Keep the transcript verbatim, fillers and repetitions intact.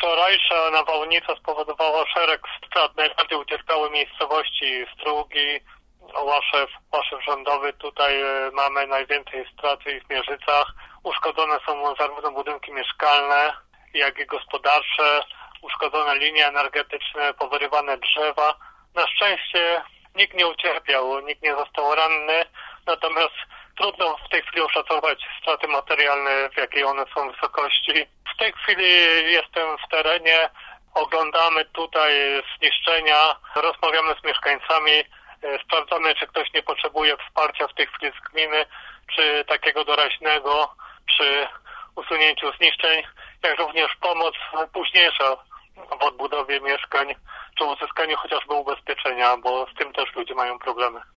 Wczorajsza nawałnica spowodowała szereg strat. Najbardziej ucierpiały miejscowości Strugi, Łaszew, Łaszew Rządowy. Tutaj mamy najwięcej strat w Mierzycach. Uszkodzone są zarówno budynki mieszkalne, jak i gospodarcze. Uszkodzone linie energetyczne, powyrywane drzewa. Na szczęście nikt nie ucierpiał, nikt nie został ranny, natomiast trudno w tej chwili oszacować straty materialne, w jakiej one są wysokości. W tej chwili jestem w terenie, oglądamy tutaj zniszczenia, rozmawiamy z mieszkańcami, sprawdzamy, czy ktoś nie potrzebuje wsparcia w tej chwili z gminy, czy takiego doraźnego przy usunięciu zniszczeń, jak również pomoc późniejsza w odbudowie mieszkań, czy uzyskaniu chociażby ubezpieczenia, bo z tym też ludzie mają problemy.